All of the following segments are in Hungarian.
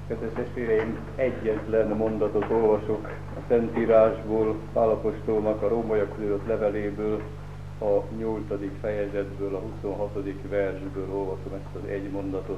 Kedves testvéreim, egyetlen mondatot olvasok a Szentírásból, Pál apostolnak a rómaiakhoz írott leveléből, a 8. fejezetből, a 26. versből olvasom ezt az egy mondatot.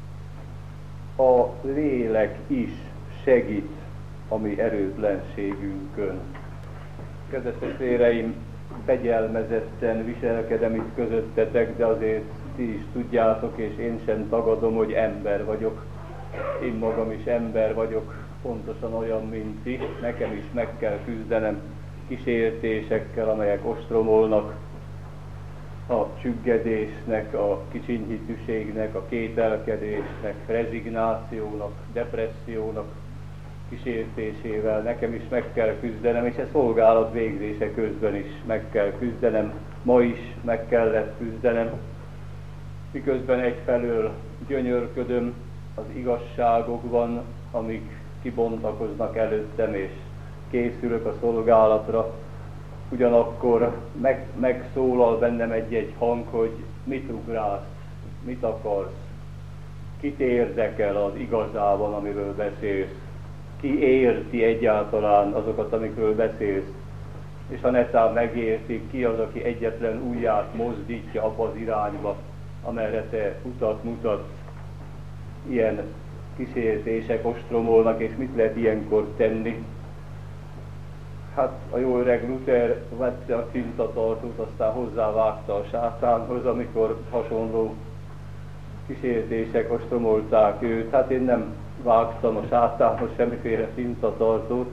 A lélek is segít a mi erőtlenségünkön. Kedves testvéreim, fegyelmezetten viselkedem itt közöttetek, de azért ti is tudjátok, és én sem tagadom, hogy ember vagyok. Én magam is ember vagyok, pontosan olyan, mint ti. Nekem is meg kell küzdenem kísértésekkel, amelyek ostromolnak, a csüggedésnek, a kicsinyhitűségnek, a kételkedésnek, rezignációnak, depressziónak kísértésével. Nekem is meg kell küzdenem, és a szolgálat végzése közben is meg kell küzdenem. Ma is meg kellett küzdenem, miközben egyfelől gyönyörködöm az igazságokban, amik kibontakoznak előttem, és készülök a szolgálatra. Ugyanakkor megszólal bennem egy-egy hang, hogy mit ugrálsz, mit akarsz, kit érdekel az igazában, amiről beszélsz, ki érti egyáltalán azokat, amikről beszélsz, és ha netán megértik, ki az, aki egyetlen ujját mozdítja abba az irányba, amerre te utat mutatsz. Ilyen kísértések ostromolnak, és mit lehet ilyenkor tenni? Hát a jó öreg Luther vette a tintatartót, aztán hozzávágta a sátánhoz, amikor hasonló kísértések ostromolták őt. Hát én nem vágtam a sátánhoz semmiféle tintatartót.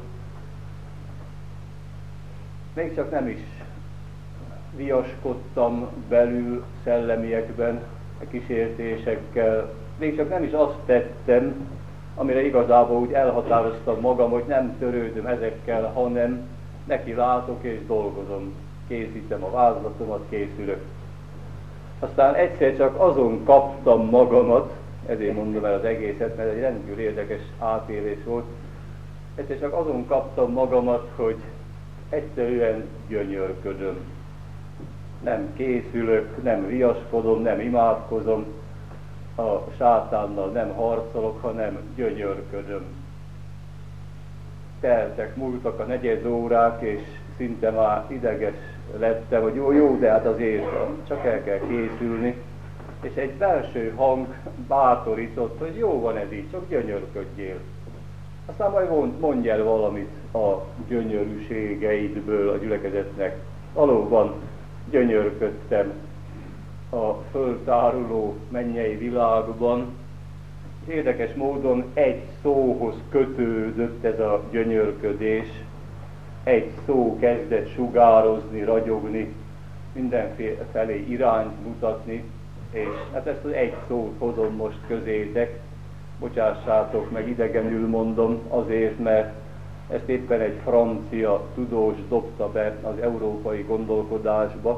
Még csak nem is viaskodtam belül szellemiekben a kísértésekkel. Még csak nem is azt tettem, amire igazából úgy elhatároztam magam, hogy nem törődöm ezekkel, hanem neki látok és dolgozom. Készítem a vázlatomat, készülök. Aztán egyszer csak azon kaptam magamat, ezért mondom el az egészet, mert egy rendkívül érdekes átélés volt, egyszer csak azon kaptam magamat, hogy egyszerűen gyönyörködöm. Nem készülök, nem viaskodom, nem imádkozom, a sátánnal nem harcolok, hanem gyönyörködöm. Teltek, múltak a negyed órák, és szinte már ideges lettem, hogy jó, de hát azért csak el kell készülni. És egy belső hang bátorított, hogy jó van ez így, csak gyönyörködjél. Aztán majd mondj el valamit a gyönyörűségeidből a gyülekezetnek. Valóban gyönyörködtem a föltáruló mennyei világban. Érdekes módon egy szóhoz kötődött ez a gyönyörködés, egy szó kezdett sugározni, ragyogni, mindenfelé irányt mutatni, és hát ezt az egy szót hozom most közétek. Bocsássátok meg, idegenül mondom, azért, mert ezt éppen egy francia tudós dobta be az európai gondolkodásba.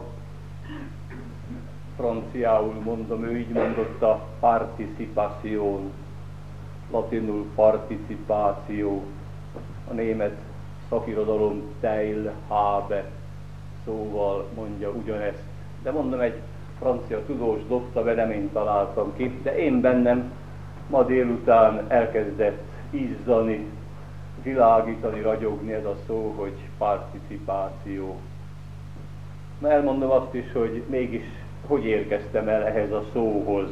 Franciául mondom, ő így mondotta, participation, latinul participáció, a német szakirodalom teilhabe szóval mondja ugyanezt. De mondom, egy francia tudós dobta be, nem én találtam ki, de én bennem ma délután elkezdett izzani, világítani, ragyogni ez a szó, hogy participáció. Na, elmondom azt is, hogy mégis hogy érkeztem el ehhez a szóhoz.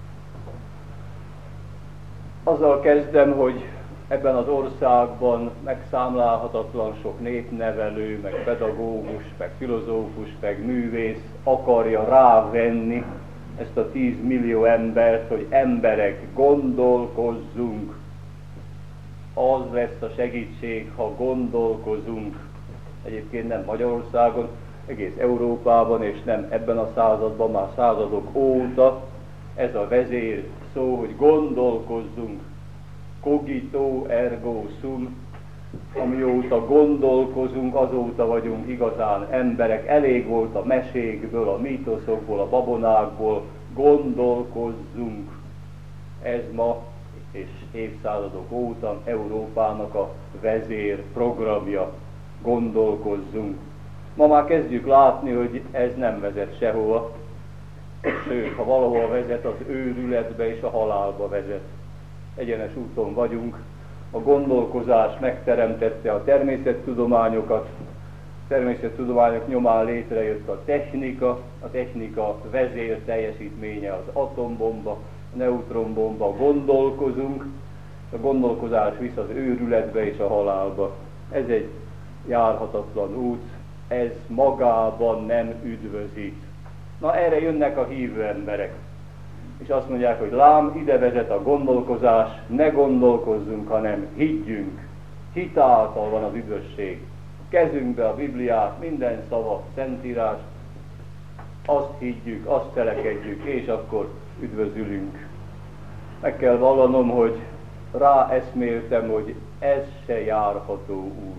Azzal kezdem, hogy ebben az országban megszámlálhatatlan sok népnevelő, meg pedagógus, meg filozófus, meg művész akarja rávenni ezt a 10 millió embert, hogy emberek, gondolkozzunk. Az lesz a segítség, ha gondolkozunk. Egyébként nem Magyarországon, egész Európában, és nem ebben a században, már századok óta ez a vezér szó, hogy gondolkozzunk. Cogito ergo sum, amióta gondolkozunk, azóta vagyunk igazán emberek. Elég volt a mesékből, a mítoszokból, a babonákból, gondolkozzunk. Ez ma és évszázadok óta Európának a vezér programja. Gondolkozzunk. Ma már kezdjük látni, hogy ez nem vezet sehova, sőt, ha valahol vezet, az őrületbe és a halálba vezet. egyenes úton vagyunk. A gondolkozás megteremtette a természettudományokat, a természettudományok nyomán létrejött a technika vezér teljesítménye az atombomba, a neutronbomba, gondolkozunk, a gondolkozás visz az őrületbe és a halálba. Ez egy járhatatlan út, ez magában nem üdvözít. Na erre jönnek a hívő emberek, és azt mondják, hogy lám, ide vezet a gondolkozás, ne gondolkozzunk, hanem higgyünk. Hit által van az üdvösség. Kezünkbe a Bibliát, minden szava, Szentírás, azt higgyük, azt cselekedjük, és akkor üdvözülünk. Meg kell vallanom, hogy ráeszméltem, hogy ez se járható út.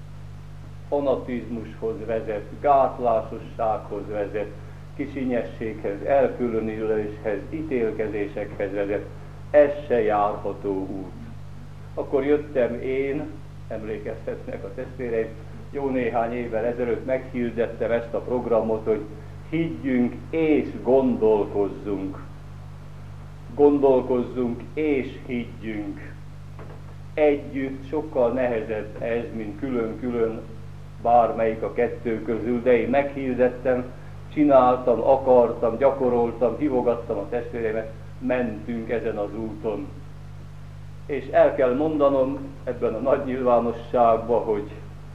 Fanatizmushoz vezet, gátlásossághoz vezet, kicsinyességhez, elkülönüléshez, ítélkezésekhez vezet. Ez se járható út. Akkor jöttem én, emlékeztetnek a testvéreim, jó néhány évvel ezelőtt meghirdettem ezt a programot, hogy higgyünk és gondolkozzunk. Gondolkozzunk és higgyünk. Együtt sokkal nehezebb ez, mint külön-külön bármelyik a kettő közül, de én meghirdettem, csináltam, akartam, gyakoroltam, hívogattam a testvéreimet, mentünk ezen az úton. És el kell mondanom ebben a nagy nyilvánosságban, hogy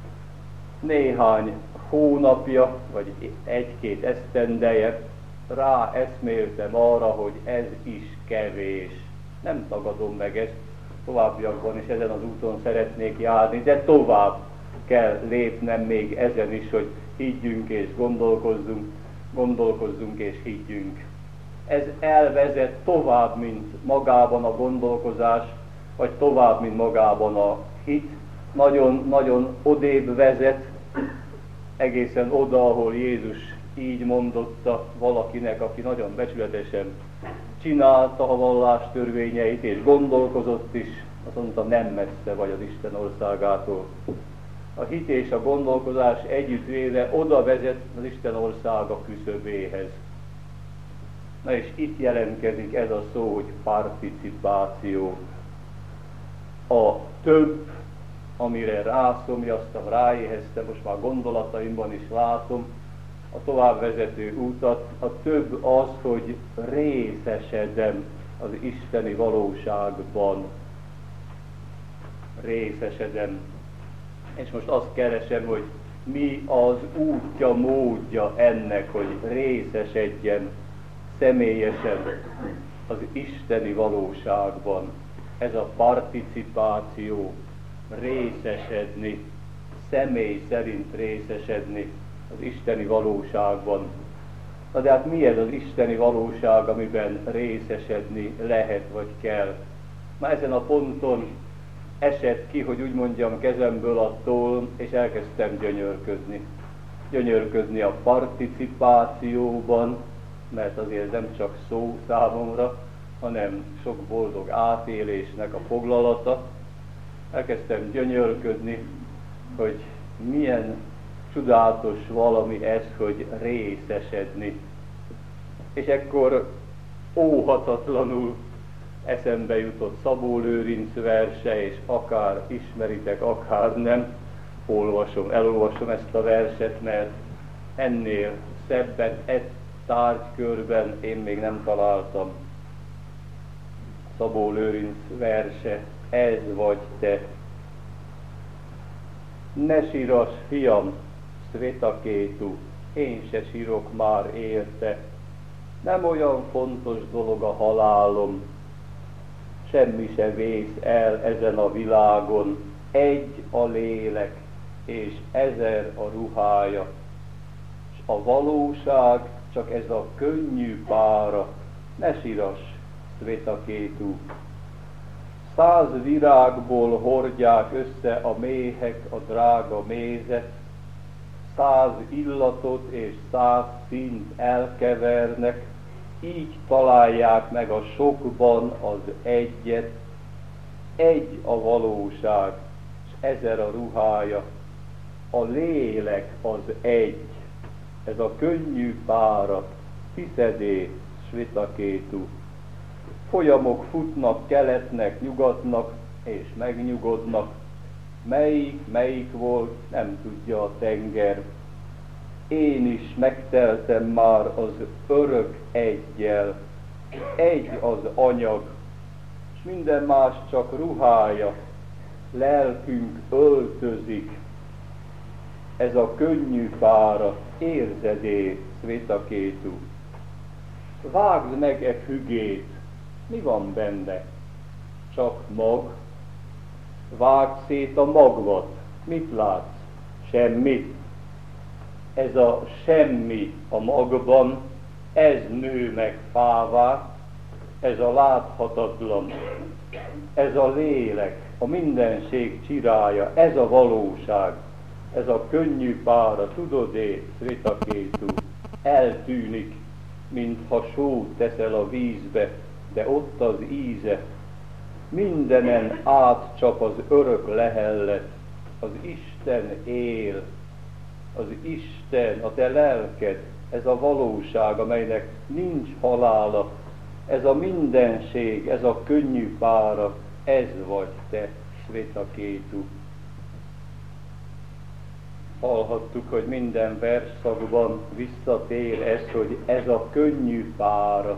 néhány hónapja, vagy egy-két esztendeje ráeszméltem arra, hogy ez is kevés. Nem tagadom meg ezt, továbbiakban is ezen az úton szeretnék járni, de tovább kell lépnem még ezen is, hogy higgyünk és gondolkozzunk és higgyünk. Ez elvezet tovább, mint magában a gondolkozás, vagy tovább, mint magában a hit. Nagyon-nagyon odébb vezet, egészen oda, ahol Jézus így mondotta valakinek, aki nagyon becsületesen csinálta a vallás törvényeit, és gondolkozott is, azt mondta, nem messze vagy az Isten országától. A hit és a gondolkozás együttvéve oda vezet az Isten országa küszöbéhez. Na és itt jelentkezik ez a szó, hogy participáció. A több, amire rászomjaztam, ráéheztem, most már gondolataimban is látom a továbbvezető útat, a több az, hogy részesedem az isteni valóságban. Részesedem. És most azt keresem, hogy mi az útja, módja ennek, hogy részesedjem személyesen az isteni valóságban. Ez a participáció, részesedni, személy szerint részesedni az isteni valóságban. Na de hát mi ez az isteni valóság, amiben részesedni lehet vagy kell? Ma ezen a ponton esett ki, hogy úgy mondjam, kezemből a toll, és elkezdtem gyönyörködni. Gyönyörködni a participációban, mert azért nem csak szó számomra, hanem sok boldog átélésnek a foglalata. Elkezdtem gyönyörködni, hogy milyen csodálatos valami ez, hogy részesedni. És ekkor óhatatlanul eszembe jutott Szabó Lőrinc verse, és akár ismeritek, akár nem, elolvasom ezt a verset, mert ennél szebbet egy tárgykörben én még nem találtam. Szabó Lőrinc verse, ez vagy te. Ne síras, fiam, Svetakétu, én se sírok már érte. Nem olyan fontos dolog a halálom, semmi se vész el ezen a világon, egy a lélek, és 1000 a ruhája. És a valóság csak ez a könnyű pára, ne síras, Svetakétu. 100 virágból hordják össze a méhek a drága mézet, 100 illatot és 100 színt elkevernek, így találják meg a sokban az egyet, egy a valóság, és 1000 a ruhája, a lélek az egy, ez a könnyű párat, hiszedé, Svetakétu. folyamok futnak keletnek, nyugatnak, és megnyugodnak. Melyik volt, nem tudja a tenger. Én is megteltem már az örök eggyel. Egy az anyag, és minden más csak ruhája. Lelkünk öltözik. Ez a könnyű pára, érzedé, Svetakétu. Vágd meg e fügét, mi van benne? Csak mag. Vágd szét a magvat, mit látsz? Semmit. Ez a semmi a magban, ez nő meg fává, ez a láthatatlan, ez a lélek, a mindenség csirája, ez a valóság, ez a könnyű pára, tudod-é, Svetakétu, eltűnik, mintha sót teszel a vízbe, de ott az íze, mindenen átcsap az örök lehellet, az Isten él, az Isten, a te lelked, ez a valóság, amelynek nincs halála, ez a mindenség, ez a könnyű pára, ez vagy te, Svetakétu. Hallhattuk, hogy minden versszakban visszatér ez, hogy ez a könnyű pára.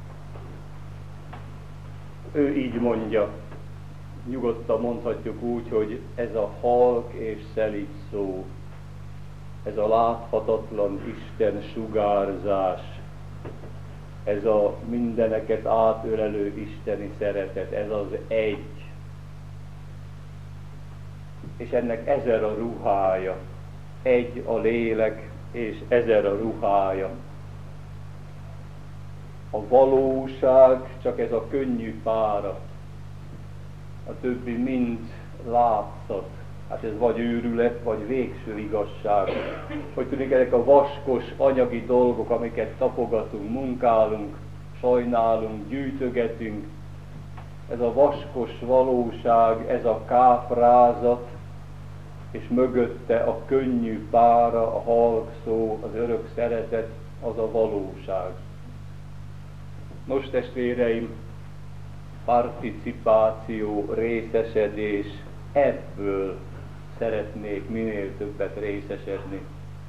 Ő így mondja, nyugodtan mondhatjuk úgy, hogy ez a halk és szelíd szó, ez a láthatatlan Isten sugárzás, ez a mindeneket átölelő isteni szeretet, ez az egy. És ennek 1000 a ruhája, egy a lélek, és 1000 a ruhája. A valóság csak ez a könnyű pára, a többi mind látszat. Hát ez vagy őrület, vagy végső igazság. Hogy tűnik, ezek a vaskos anyagi dolgok, amiket tapogatunk, munkálunk, sajnálunk, gyűjtögetünk. Ez a vaskos valóság, ez a káprázat, és mögötte a könnyű pára, a halk szó, az örök szeretet, az a valóság. Nos, testvéreim, participáció, részesedés, ebből szeretnék minél többet részesedni.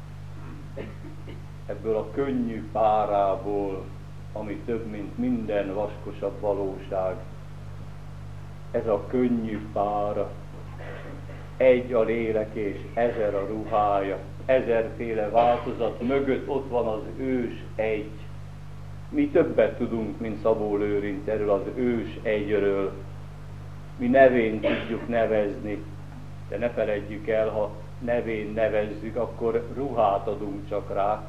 Ebből a könnyű párából, ami több, mint minden vaskosabb valóság. Ez a könnyű pára, egy a lélek és 1000 a ruhája, 1000-féle változat mögött ott van az ős egy. Mi többet tudunk, mint Szabó Lőrinc erről az ős egyről. Mi nevén tudjuk nevezni, de ne feledjük el, ha nevén nevezzük, akkor ruhát adunk csak rá.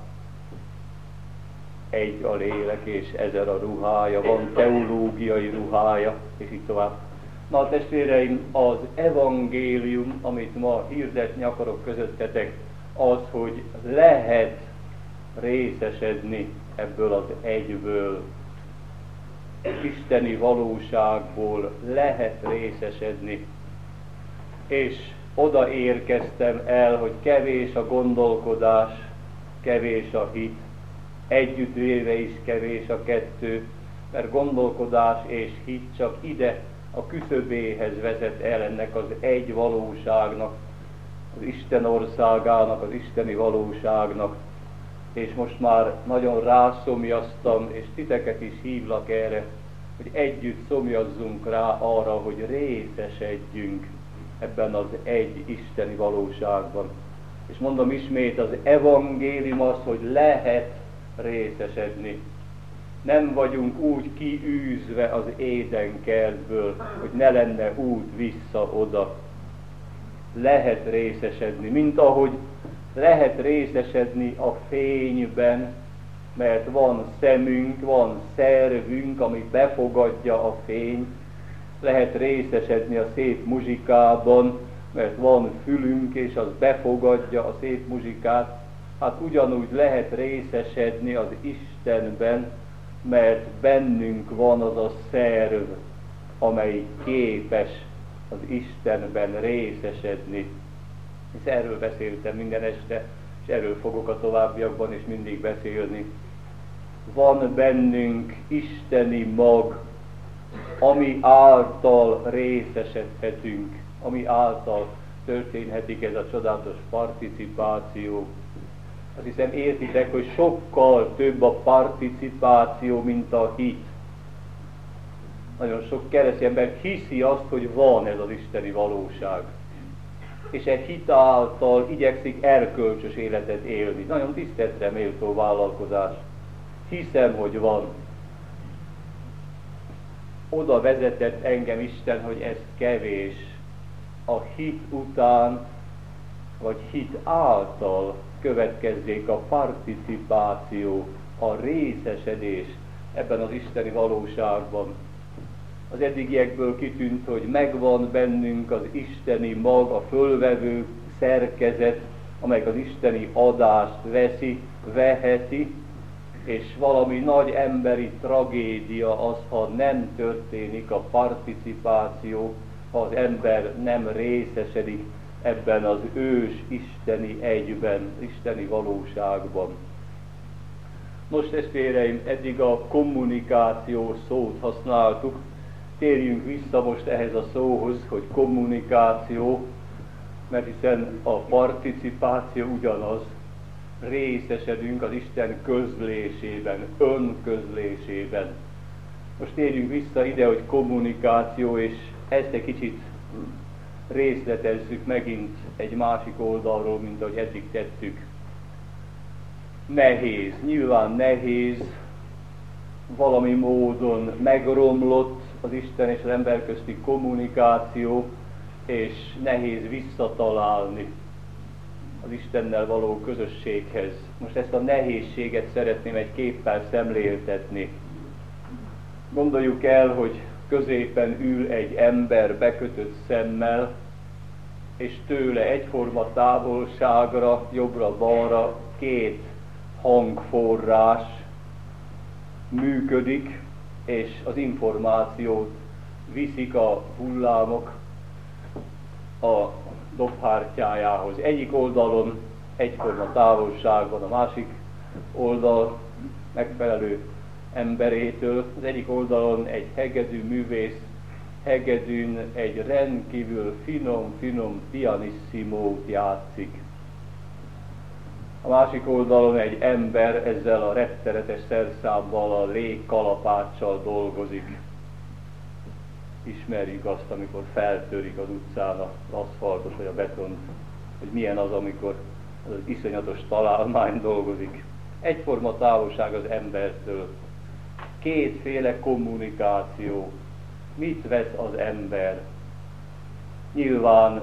Egy a lélek és 1000 a ruhája, van teológiai ruhája, és így tovább. Na, testvéreim, az evangélium, amit ma hirdetni akarok közöttetek, az, hogy lehet részesedni ebből az egyből, isteni valóságból lehet részesedni. És oda érkeztem el, hogy kevés a gondolkodás, kevés a hit, együttvéve is kevés a kettő, mert gondolkodás és hit csak ide, a küszöbéhez vezet el ennek az egy valóságnak, az Isten országának, az isteni valóságnak. És most már nagyon rászomjaztam, és titeket is hívlak erre, hogy együtt szomjazzunk rá arra, hogy részesedjünk ebben az egy isteni valóságban. És mondom ismét, az evangélium az, hogy lehet részesedni. Nem vagyunk úgy kiűzve az Édenkertből, hogy ne lenne út vissza oda. Lehet részesedni, mint ahogy lehet részesedni a fényben, mert van szemünk, van szervünk, ami befogadja a fényt. Lehet részesedni a szép muzsikában, mert van fülünk, és az befogadja a szép muzsikát. Hát ugyanúgy lehet részesedni az Istenben, mert bennünk van az a szerv, amely képes az Istenben részesedni. És erről beszéltem minden este, és erről fogok a továbbiakban is mindig beszélni. Van bennünk isteni mag, ami által részesedhetünk, ami által történhetik ez a csodálatos participáció. Azt hiszem értitek, hogy sokkal több a participáció, mint a hit. Nagyon sok keresztény ember hiszi azt, hogy van ez az isteni valóság. És egy hit által igyekszik erkölcsös életet élni. Nagyon tiszteletre méltó vállalkozás. Hiszem, hogy van. Oda vezetett engem Isten, hogy ez kevés. A hit után, vagy hit által következzék a participáció, a részesedés ebben az isteni valóságban. Az eddigiekből kitűnt, hogy megvan bennünk az isteni mag, a fölvevő szerkezet, amelyik az isteni adást veheti, és valami nagy emberi tragédia az, ha nem történik a participáció, ha az ember nem részesedik ebben az ős isteni egyben, isteni valóságban. Nos, testvéreim, eddig a kommunikáció szót használtuk. Térjünk vissza most ehhez a szóhoz, hogy kommunikáció, mert hiszen a participáció ugyanaz, részesedünk az Isten közlésében, önközlésében. Most térjünk vissza ide, hogy kommunikáció, és ezt egy kicsit részletezzük megint egy másik oldalról, mint ahogy eddig tettük. Nehéz, nyilván nehéz, valami módon megromlott az Isten és az ember közti kommunikáció, és nehéz visszatalálni az Istennel való közösséghez. Most ezt a nehézséget szeretném egy képpel szemléltetni. Gondoljuk el, hogy középen ül egy ember bekötött szemmel, és tőle egyforma távolságra, jobbra-balra két hangforrás működik, és az információt viszik a hullámok a dobhártyájához. Egyik oldalon egyforma távolság van a másik oldal megfelelő emberétől, az egyik oldalon egy hegedű művész hegedűn egy rendkívül finom pianissimo játszik. A másik oldalon egy ember ezzel a rettenetes szerszámmal, a légkalapáccsal dolgozik. Ismerjük azt, amikor feltörik az utcán az aszfaltot vagy a betont, hogy milyen az, amikor az iszonyatos találmány dolgozik. Egyforma távolság az embertől. Kétféle kommunikáció. Mit vesz az ember? Nyilván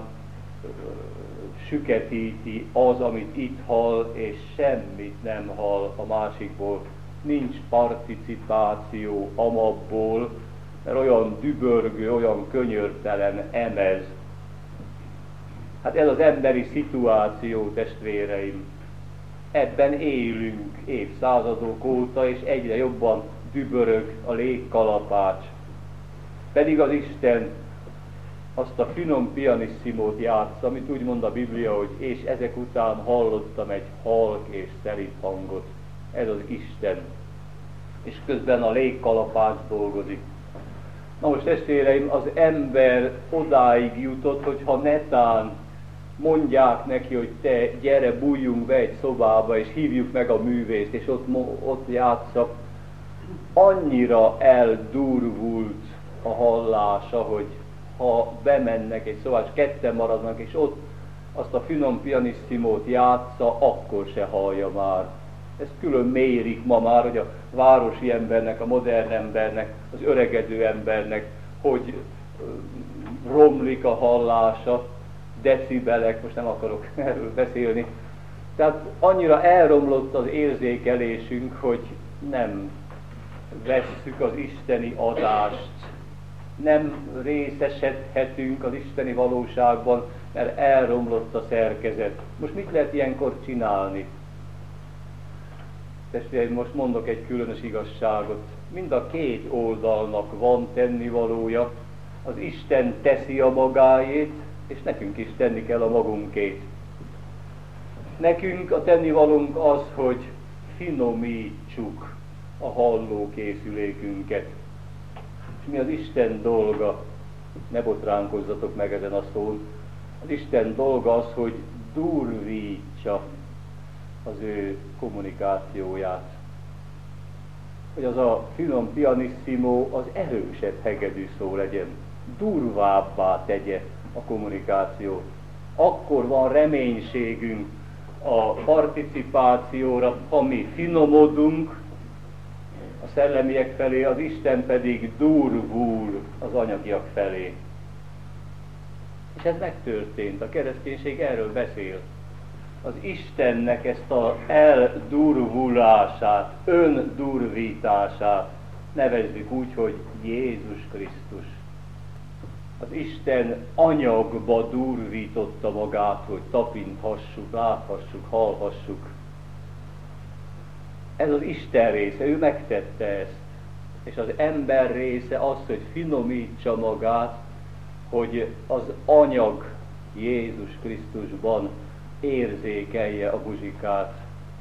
süketíti az, amit itt hall, és semmit nem hall a másikból. Nincs participáció amabból, mert olyan dübörgő, olyan könyörtelen emez. Hát ez az emberi szituáció, testvéreim. Ebben élünk évszázadok óta, és egyre jobban dübörög a légkalapács. Pedig az Isten azt a finom pianissimót játsza, amit úgy mond a Biblia, hogy és ezek után hallottam egy halk és szelíd hangot. Ez az Isten. És közben a légkalapács dolgozik. Na most testvéreim, az ember odáig jutott, hogy ha netán mondják neki, hogy te gyere, bújjunk be egy szobába, és hívjuk meg a művészt, és ott játsza, annyira eldurvult a hallása, hogy ha bemennek egy szobába, és ketten maradnak, és ott azt a finom pianissimót játsza, akkor se hallja már. Ezt külön mérik ma már, hogy a városi embernek, a modern embernek, az öregedő embernek, hogy romlik a hallása, decibelek, most nem akarok erről beszélni. Tehát annyira elromlott az érzékelésünk, hogy nem vesszük az isteni adást, nem részesedhetünk az isteni valóságban, mert elromlott a szerkezet. Most mit lehet ilyenkor csinálni? Testvéreim, most mondok egy különös igazságot. Mind a két oldalnak van tennivalója. Az Isten teszi a magáét, és nekünk is tenni kell a magunkét. Nekünk a tennivalónk az, hogy finomítsuk a hallókészülékünket. És mi az Isten dolga? Ne botránkozzatok meg ezen a szón. Az Isten dolga az, hogy durvítsa az ő kommunikációját. Hogy az a finom pianissimo az erősebb hegedű szó legyen, durvábbá tegye a kommunikációt. Akkor van reménységünk a participációra, ha mi finomodunk a szellemiek felé, az Isten pedig durvul az anyagiak felé. És ez megtörtént, a kereszténység erről beszél. Az Istennek ezt az eldurvulását, öndurvítását nevezzük úgy, hogy Jézus Krisztus. Az Isten anyagba durvította magát, hogy tapinthassuk, láthassuk, hallhassuk. Ez az Isten része, ő megtette ezt. És az ember része az, hogy finomítsa magát, hogy az anyag Jézus Krisztusban érzékelje a buzsikát.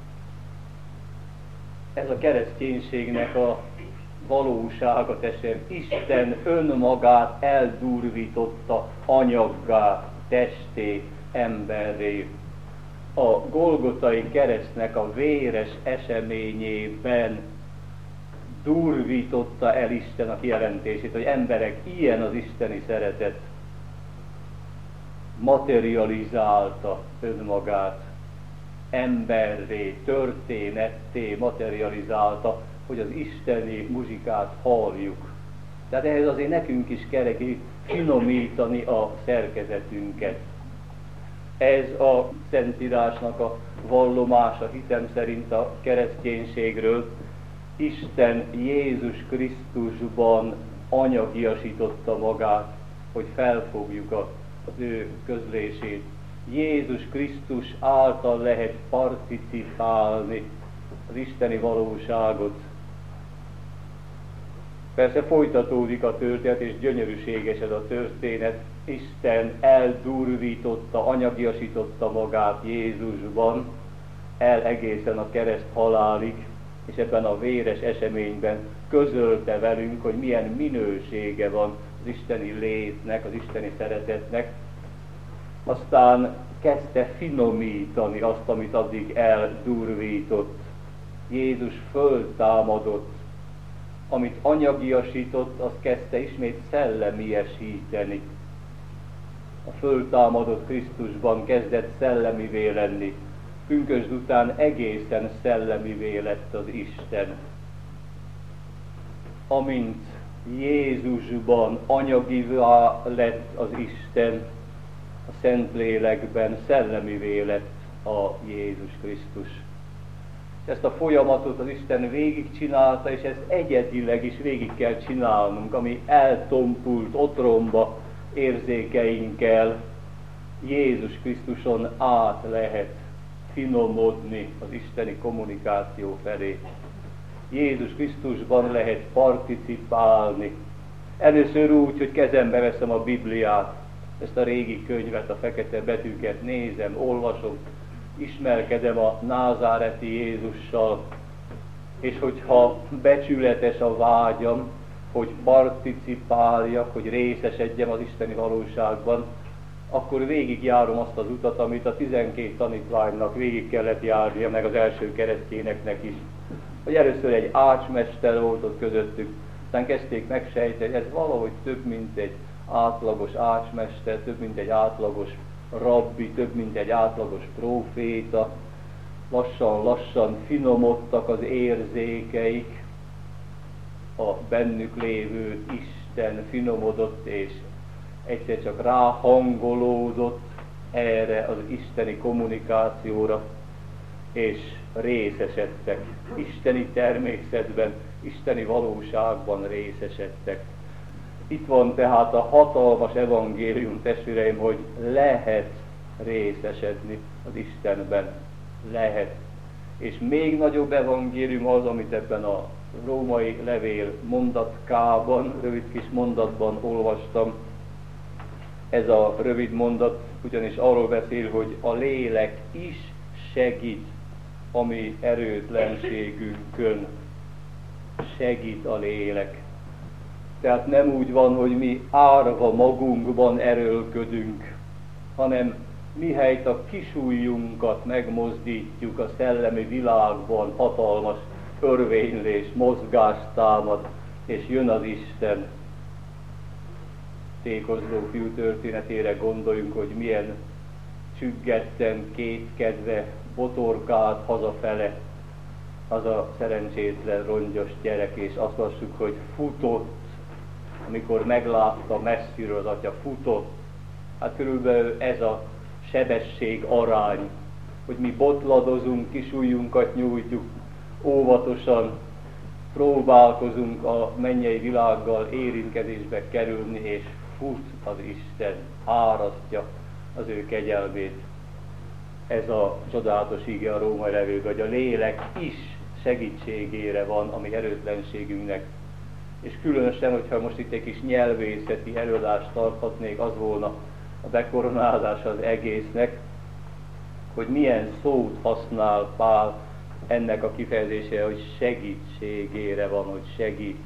Ez a kereszténységnek a valósága, testvérem. Isten önmagát eldurvította anyaggá, testé, emberré. A Golgotai keresztnek a véres eseményében durvította el Isten a kijelentését, hogy emberek, ilyen az isteni szeretet. Materializálta önmagát, emberré, történetté materializálta, hogy az isteni muzsikát halljuk. Tehát ehhez azért nekünk is kell finomítani a szerkezetünket. Ez a Szentírásnak a vallomása hitem szerint a kereszténységről. Isten Jézus Krisztusban anyagiasította magát, hogy felfogjuk az ő közlését. Jézus Krisztus által lehet participálni az isteni valóságot. Persze folytatódik a történet, és gyönyörűséges ez a történet. Isten eldurvította, anyagiasította magát Jézusban, el egészen a kereszt halálig, és ebben a véres eseményben közölte velünk, hogy milyen minősége van az isteni létnek, az isteni szeretetnek. Aztán kezdte finomítani azt, amit addig eldurvított. Jézus föltámadott, amit anyagiasított, azt kezdte ismét szellemiesíteni. A föltámadott Krisztusban kezdett szellemivé lenni. Pünkösd után egészen szellemivé lett az Isten. Amint Jézusban anyagivá lett az Isten, a Szentlélekben szellemivé lett a Jézus Krisztus. Ezt a folyamatot az Isten végigcsinálta, és ezt egyedileg is végig kell csinálnunk, ami eltompult otromba érzékeinkkel, Jézus Krisztuson át lehet finomodni az isteni kommunikáció felé. Jézus Krisztusban lehet participálni. Először úgy, hogy kezembe veszem a Bibliát, ezt a régi könyvet, a fekete betűket nézem, olvasom, ismerkedem a názáreti Jézussal, és hogyha becsületes a vágyam, hogy participáljak, hogy részesedjem az isteni valóságban, akkor végigjárom azt az utat, amit a 12 tanítványnak végig kellett járnia, meg az első keresztényeknek is. Hogy először egy ácsmester volt ott közöttük, aztán kezdték megsejteni, hogy ez valahogy több, mint egy átlagos ácsmester, több, mint egy átlagos rabbi, több, mint egy átlagos próféta. Lassan finomodtak az érzékeik, a bennük lévő Isten finomodott, és egyszer csak ráhangolódott erre az isteni kommunikációra, és részesedtek. Isteni természetben, isteni valóságban részesedtek. Itt van tehát a hatalmas evangélium, testvéreim, hogy lehet részesedni az Istenben. Lehet. És még nagyobb evangélium az, amit ebben a római levél mondatkában, rövid kis mondatban olvastam. Ez a rövid mondat ugyanis arról beszél, hogy a lélek is segít a mi erőtlenségünkön. Segít a lélek. Tehát nem úgy van, hogy mi árva magunkban erőlködünk, hanem mihelyt a kisujjunkat megmozdítjuk a szellemi világban, hatalmas örvénylés, mozgást támad, és jön az Isten. Tékozló fiú történetére gondoljunk, hogy milyen csüggetten, kétkedve botorkált hazafele az a szerencsétlen, rongyos gyerek, és azt lassuk, hogy futott, amikor meglátta messziről az atya, futott. Hát körülbelül ez a sebesség arány, hogy mi botladozunk, kisujjunkat nyújtjuk, óvatosan próbálkozunk a mennyei világgal érintkezésbe kerülni, és fut az Isten, árasztja az ő kegyelmét. Ez a csodálatos ige a római levélben, hogy a lélek is segítségére van a mi erőtlenségünknek. És különösen, hogyha most itt egy kis nyelvészeti előadást tarthatnék, az volna a bekoronázása az egésznek, hogy milyen szót használ Pál ennek a kifejezésére, hogy segítségére van, hogy segít.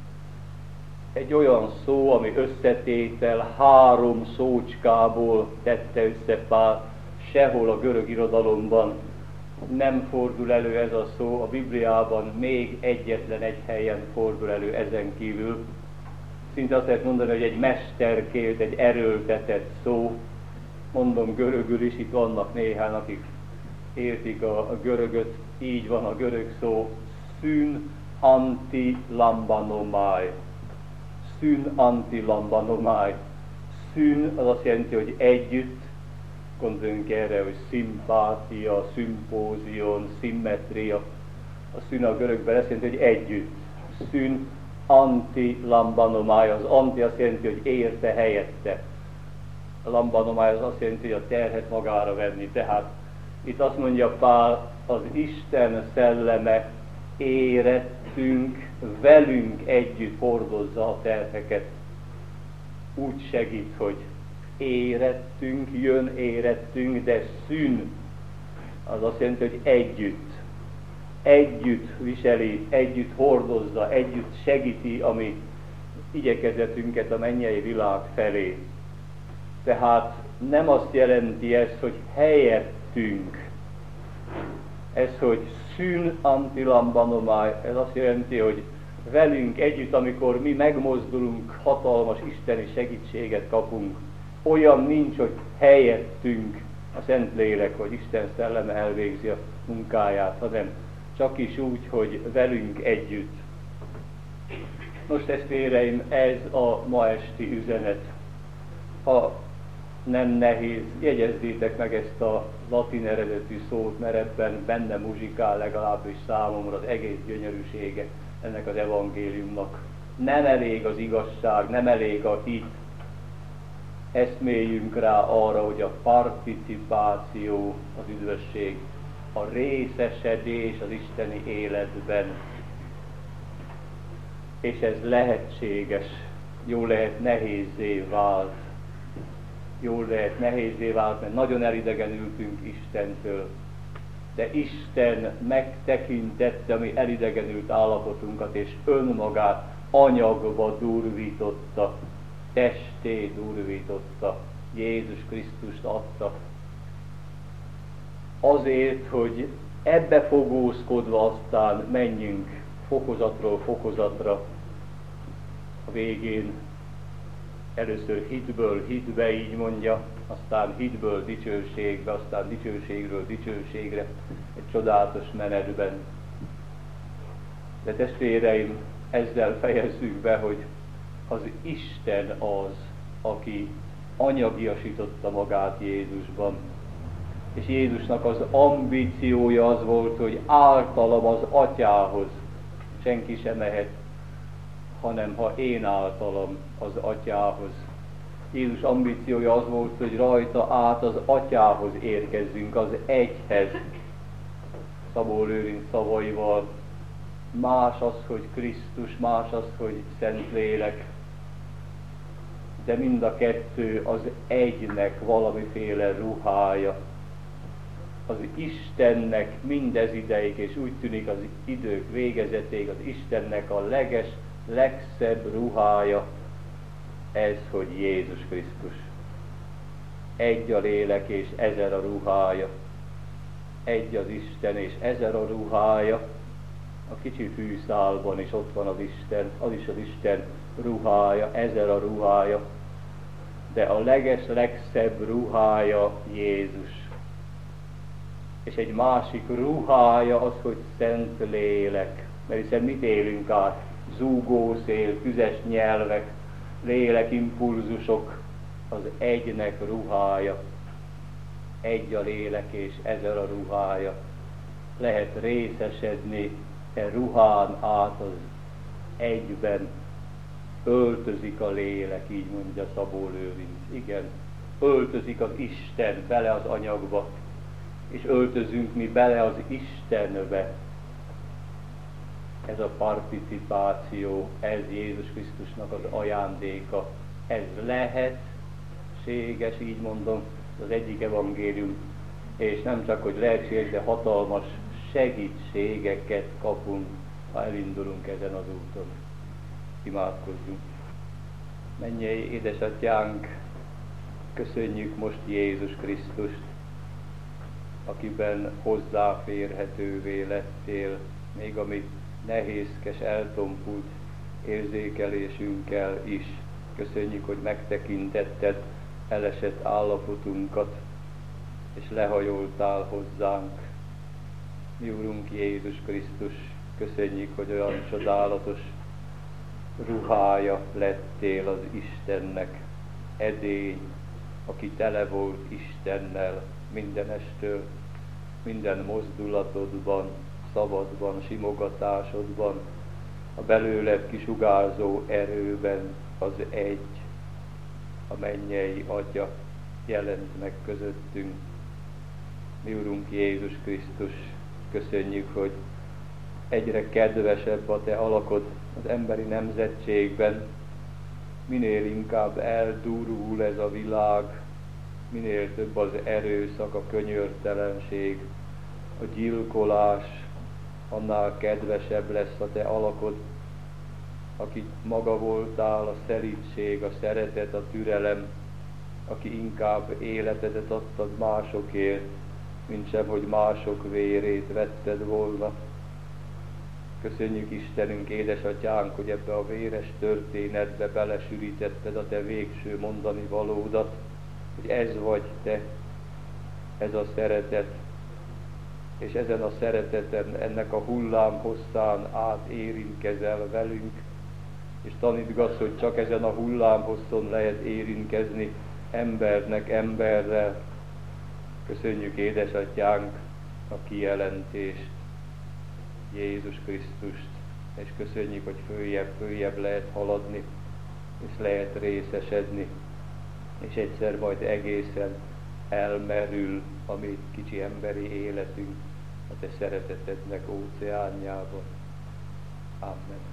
Egy olyan szó, ami összetétel, 3 szócskából tette össze Pál, sehol a görög irodalomban nem fordul elő ez a szó, a Bibliában még egyetlen egy helyen fordul elő ezen kívül. Szinte azt lehet mondani, hogy egy mesterkélt, egy erőltetett szó. Mondom görögül is, itt vannak néhány, akik értik a görögöt, így van a görög szó, szün anti lambanomai. Szün anti lambanomai. Szün az azt jelenti, hogy együtt, gondoljunk erre, hogy szimpátia, szimpózion, szimmetria. A szün a görögben azt jelenti, hogy együtt. Szün anti lambanomai, az anti azt jelenti, hogy érte helyette. A lambanomai az azt jelenti, hogy a terhet magára venni. Tehát itt azt mondja Pál, az Isten szelleme érettünk, velünk együtt hordozza a terheket. Úgy segít, hogy érettünk, jön érettünk, de szűn, az azt jelenti, hogy együtt viseli, együtt hordozza, együtt segíti a mi igyekezetünket a mennyei világ felé. Tehát nem azt jelenti ez, hogy helyettünk. Ez, hogy szűn antilambanomai, ez azt jelenti, hogy velünk együtt, amikor mi megmozdulunk, hatalmas isteni segítséget kapunk. Olyan nincs, hogy helyettünk a Szentlélek, hogy Isten szelleme elvégzi a munkáját, hanem csak is úgy, hogy velünk együtt. Nos, testvéreim, ez a ma esti üzenet. Ha nem nehéz, jegyezzétek meg ezt a latin eredetű szót, mert ebben benne muzsikál legalábbis számomra az egész gyönyörűsége ennek az evangéliumnak. Nem elég az igazság, nem elég a hit. Eszméljünk rá arra, hogy a participáció az üdvösség, a részesedés az isteni életben. És ez lehetséges, jó lehet nehézzé vált. Jól lehet nehézzé vált, mert nagyon elidegenültünk Istentől. De Isten megtekintette a mi elidegenült állapotunkat, és önmagát anyagba durvította, testé durvította, Jézus Krisztust adta. Azért, hogy ebbe fogózkodva aztán menjünk fokozatról fokozatra, a végén először hitből hitbe, így mondja, aztán hitből dicsőségbe, aztán dicsőségről dicsőségre, egy csodálatos menetben. De testvéreim, ezzel fejezzük be, hogy az Isten az, aki anyagiasította magát Jézusban. És Jézusnak az ambíciója az volt, hogy általam az Atyához senki sem mehet, hanem ha én általam az Atyához. Jézus ambíciója az volt, hogy rajta át az Atyához érkezzünk, az egyhez. Szabó Lőrinc szavaival, más az, hogy Krisztus, más az, hogy Szentlélek, de mind a kettő az egynek valamiféle ruhája. Az Istennek mindez ideig, és úgy tűnik az idők végezetéig, az Istennek a legszebb ruhája ez, hogy Jézus Krisztus. Egy a lélek és ezer a ruhája. Egy az Isten és ezer a ruhája. A kicsi fűszálban is ott van az Isten, az is az Isten ruhája, ezer a ruhája. De a legszebb ruhája Jézus. És egy másik ruhája az, hogy Szent Lélek. Mert hiszen mit élünk át? Zúgószél, tüzes nyelvek, lélekimpulzusok, az egynek ruhája. Egy a lélek és ezer a ruhája. Lehet részesedni e ruhán át az egyben. Öltözik a lélek, így mondja Szabó Lőrinc. Igen, öltözik az Isten bele az anyagba, és öltözünk mi bele az Istenbe. Ez a participáció, ez Jézus Krisztusnak az ajándéka. Ez lehetséges, így mondom, az egyik evangélium, és nem csak, hogy lehetséges, de hatalmas segítségeket kapunk, ha elindulunk ezen az úton. Imádkozzunk. Mennyei édesatyánk, köszönjük most Jézus Krisztust, akiben hozzáférhetővé lettél, még a mi nehézkes, eltompult érzékelésünkkel is. Köszönjük, hogy megtekintetted elesett állapotunkat, és lehajoltál hozzánk. Mi Urunk Jézus Krisztus, köszönjük, hogy olyan csodálatos ruhája lettél az Istennek, edény, aki tele volt Istennel mindenestől, minden mozdulatodban, szavadban, simogatásodban, a belőled kisugárzó erőben az egy, a mennyei Atya jelent meg közöttünk. Mi Urunk Jézus Krisztus, köszönjük, hogy egyre kedvesebb a te alakod az emberi nemzetségben, minél inkább eldurul ez a világ, minél több az erőszak, a könyörtelenség, a gyilkolás, annál kedvesebb lesz a te alakod, aki maga voltál, a szelídség, a szeretet, a türelem, aki inkább életedet adtad másokért, mint sem, hogy mások vérét vetted volna. Köszönjük Istenünk, édesatyánk, hogy ebbe a véres történetbe belesűrítetted a te végső mondani valódat, hogy ez vagy te, ez a szeretet, és ezen a szereteten, ennek a hullám hosszán átérintkezel velünk, és tanítgatsz, hogy csak ezen a hullámhosszon lehet érintkezni embernek emberrel. Köszönjük édesatyánk a kijelentést, Jézus Krisztust, és köszönjük, hogy följebb lehet haladni, és lehet részesedni, és egyszer majd egészen elmerül a mi kicsi emberi életünk a te szeretetednek óceánjában. Amen.